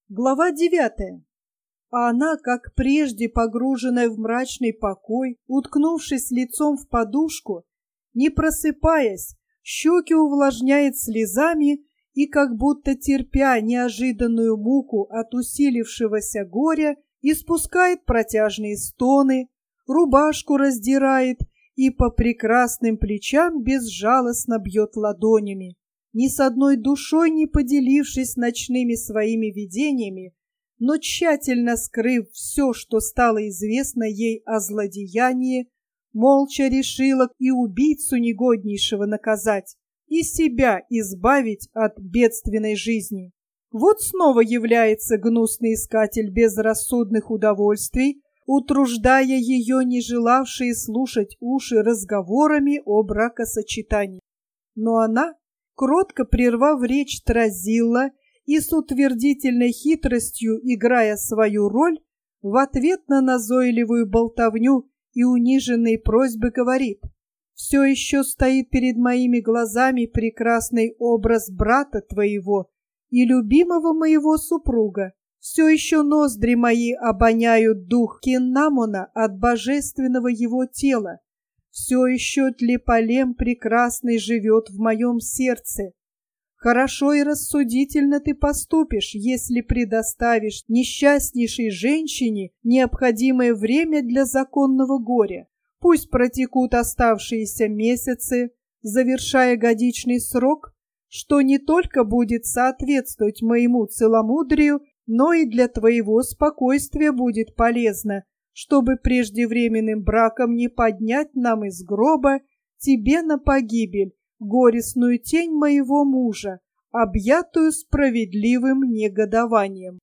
Глава 9. А она, как прежде погруженная в мрачный покой, уткнувшись лицом в подушку, не просыпаясь, щеки увлажняет слезами и, как будто терпя неожиданную муку от усилившегося горя, испускает протяжные стоны, рубашку раздирает и по прекрасным плечам безжалостно бьет ладонями. Ни с одной душой не поделившись ночными своими видениями, но тщательно скрыв все, что стало известно ей о злодеянии, молча решила и убийцу негоднейшего наказать, и себя избавить от бедственной жизни. Вот снова является гнусный искатель безрассудных удовольствий, утруждая ее не желавшие слушать уши разговорами о бракосочетании. Но она, кротко прервав речь Тразилла и с утвердительной хитростью играя свою роль, в ответ на назойливую болтовню и униженные просьбы говорит: «Все еще стоит перед моими глазами прекрасный образ брата твоего и любимого моего супруга. Все еще ноздри мои обоняют дух Киннамона от божественного его тела. Все еще Тлеполем прекрасный живет в моем сердце. Хорошо и рассудительно ты поступишь, если предоставишь несчастнейшей женщине необходимое время для законного горя. Пусть протекут оставшиеся месяцы, завершая годичный срок, что не только будет соответствовать моему целомудрию, но и для твоего спокойствия будет полезно, чтобы преждевременным браком не поднять нам из гроба тебе на погибель горестную тень моего мужа, объятую справедливым негодованием».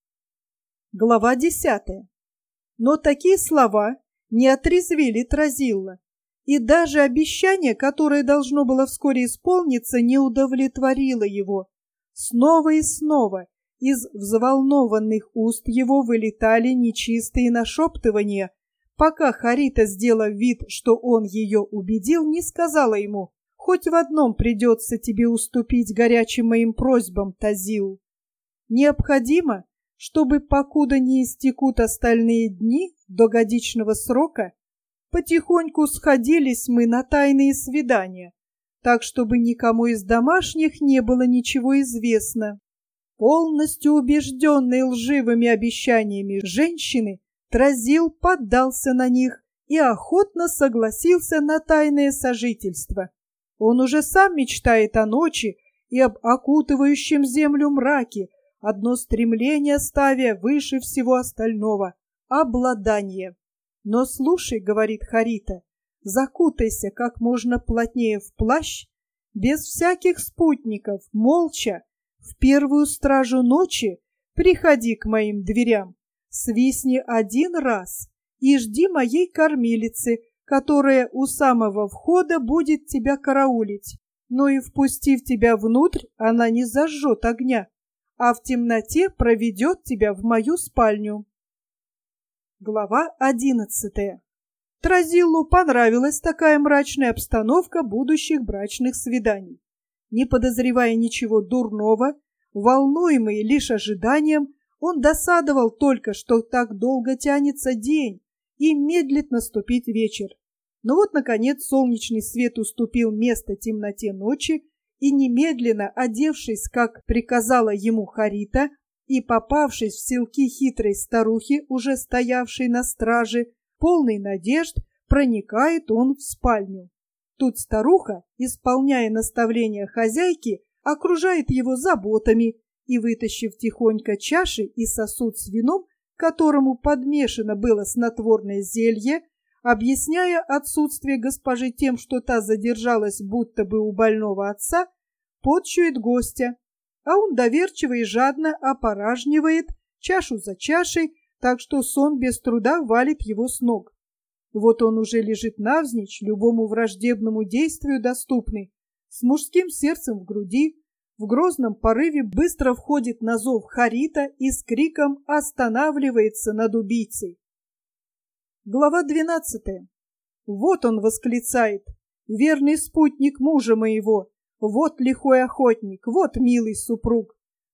Глава 10. Но такие слова не отрезвили Тразилла, и даже обещание, которое должно было вскоре исполниться, не удовлетворило его. Снова и снова из взволнованных уст его вылетали нечистые нашептывания, пока Харита, сделав вид, что он ее убедил, не сказала ему: «Хоть в одном придется тебе уступить горячим моим просьбам, Тазил. Необходимо, чтобы, покуда не истекут остальные дни до годичного срока, потихоньку сходились мы на тайные свидания, так, чтобы никому из домашних не было ничего известно». Полностью убежденный лживыми обещаниями женщины, Тразил поддался на них и охотно согласился на тайное сожительство. Он уже сам мечтает о ночи и об окутывающем землю мраке, одно стремление ставя выше всего остального — обладание. «Но слушай, — говорит Харита, — закутайся как можно плотнее в плащ, без всяких спутников, молча, в первую стражу ночи приходи к моим дверям, свистни один раз и жди моей кормилицы, которая у самого входа будет тебя караулить. Но и впустив тебя внутрь, она не зажжет огня, а в темноте проведет тебя в мою спальню». Глава 11. Тразиллу понравилась такая мрачная обстановка будущих брачных свиданий. Не подозревая ничего дурного, волнуемый лишь ожиданием, он досадовал только, что так долго тянется день и медлит наступить вечер. Но вот, наконец, солнечный свет уступил место темноте ночи, и немедленно, одевшись, как приказала ему Харита, и попавшись в селки хитрой старухи, уже стоявшей на страже, полный надежд, проникает он в спальню. Тут старуха, исполняя наставления хозяйки, окружает его заботами и, вытащив тихонько чаши и сосуд с вином, которому подмешано было снотворное зелье, объясняя отсутствие госпожи тем, что та задержалась будто бы у больного отца, подчует гостя, а он доверчиво и жадно опоражнивает чашу за чашей, так что сон без труда валит его с ног. Вот он уже лежит навзничь, любому враждебному действию доступный, с мужским сердцем в груди, в грозном порыве быстро входит на зов Харита и с криком останавливается над убийцей. Глава 12. Вот он восклицает: «Верный спутник мужа моего, вот лихой охотник, вот милый супруг.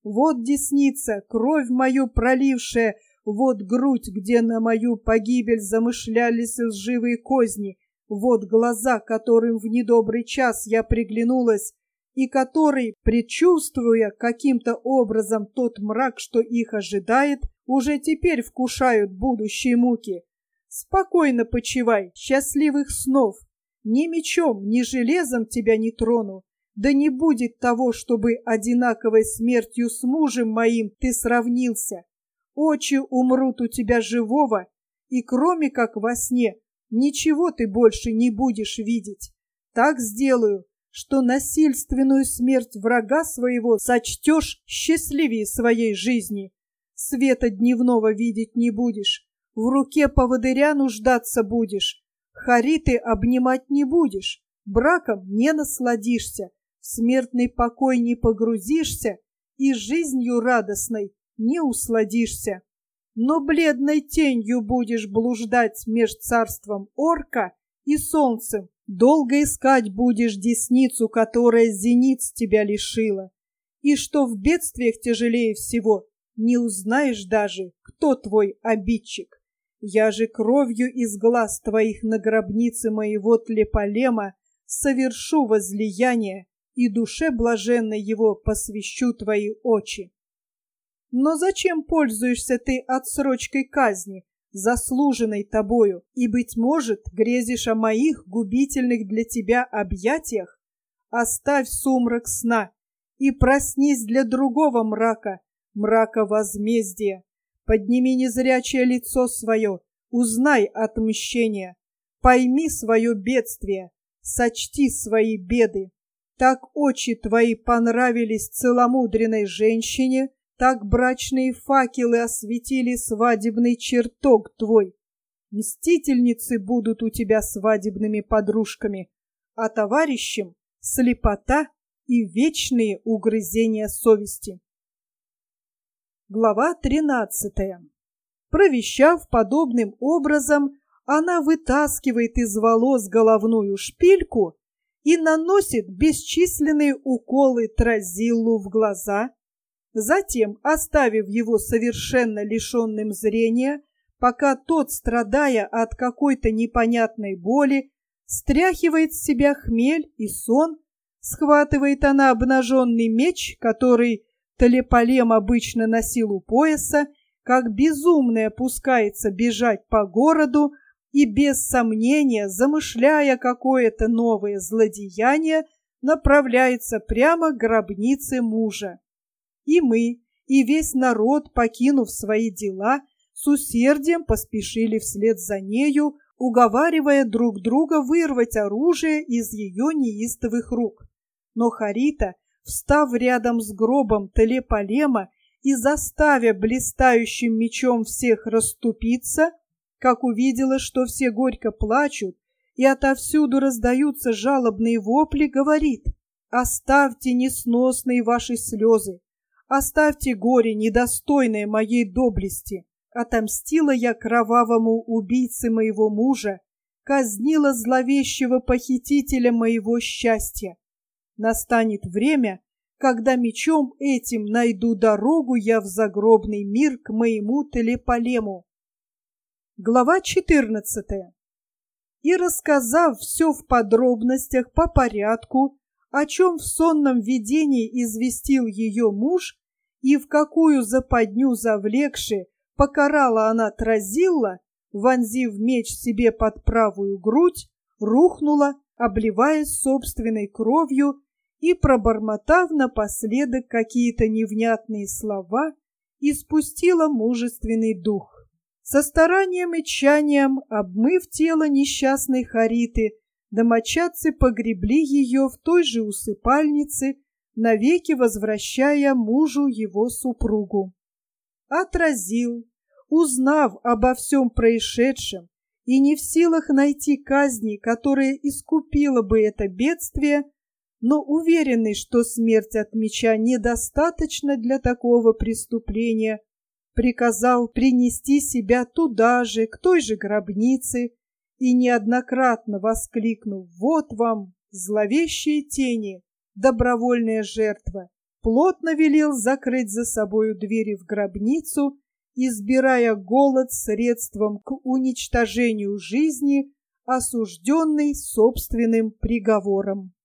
Вот десница, кровь мою пролившая, вот грудь, где на мою погибель замышлялись лживые козни, вот глаза, которым в недобрый час я приглянулась, и которые, предчувствуя каким-то образом тот мрак, что их ожидает, уже теперь вкушают будущие муки. Спокойно почивай, счастливых снов. Ни мечом, ни железом тебя не трону. Да не будет того, чтобы одинаковой смертью с мужем моим ты сравнился. Очи умрут у тебя живого, и кроме как во сне, ничего ты больше не будешь видеть. Так сделаю, что насильственную смерть врага своего сочтешь счастливее своей жизни. Света дневного видеть не будешь, в руке поводыря нуждаться будешь, хариты обнимать не будешь, браком не насладишься, в смертный покой не погрузишься и жизнью радостной не усладишься. Но бледной тенью будешь блуждать меж царством орка и солнцем, долго искать будешь десницу, которая зениц тебя лишила. И что в бедствиях тяжелее всего, не узнаешь даже, кто твой обидчик. Я же кровью из глаз твоих на гробнице моего Тлеполема совершу возлияние, и душе блаженной его посвящу твои очи. Но зачем пользуешься ты отсрочкой казни, заслуженной тобою, и, быть может, грезишь о моих губительных для тебя объятиях? Оставь сумрак сна и проснись для другого мрака, мрака возмездия. Подними незрячее лицо свое, узнай отмщение, пойми свое бедствие, сочти свои беды. Так очи твои понравились целомудренной женщине, так брачные факелы осветили свадебный чертог твой. Мстительницы будут у тебя свадебными подружками, а товарищем — слепота и вечные угрызения совести. Глава 13. Провещав подобным образом, она вытаскивает из волос головную шпильку и наносит бесчисленные уколы Тразиллу в глаза. Затем, оставив его совершенно лишенным зрения, пока тот, страдая от какой-то непонятной боли, стряхивает с себя хмель и сон, схватывает она обнаженный меч, который Тлеполем обычно носил у пояса, как безумная пускается бежать по городу и, без сомнения, замышляя какое-то новое злодеяние, направляется прямо к гробнице мужа. И мы, и весь народ, покинув свои дела, с усердием поспешили вслед за нею, уговаривая друг друга вырвать оружие из ее неистовых рук. Но Харита, встав рядом с гробом Тлеполема и заставя блистающим мечом всех расступиться, как увидела, что все горько плачут и отовсюду раздаются жалобные вопли, говорит: «Оставьте несносные ваши слезы, оставьте горе, недостойное моей доблести. Отомстила я кровавому убийце моего мужа, казнила зловещего похитителя моего счастья. Настанет время, когда мечом этим найду дорогу я в загробный мир к моему Тлеполему». Глава 14. И, рассказав все в подробностях по порядку, о чем в сонном видении известил ее муж и в какую западню завлекши покарала она Тразилла, вонзив меч себе под правую грудь, рухнула, обливаясь собственной кровью и пробормотав напоследок какие-то невнятные слова, испустила мужественный дух. Со старанием и тщанием, обмыв тело несчастной Хариты, домочадцы погребли ее в той же усыпальнице, навеки возвращая мужу его супругу. Тразил, узнав обо всем происшедшем и не в силах найти казни, которая искупила бы это бедствие, но уверенный, что смерть от меча недостаточно для такого преступления, приказал принести себя туда же, к той же гробнице, и, неоднократно воскликнув: «Вот вам, зловещие тени, добровольная жертва, плотно велел закрыть за собою двери в гробницу, избирая голод средством к уничтожению жизни, осужденной собственным приговором.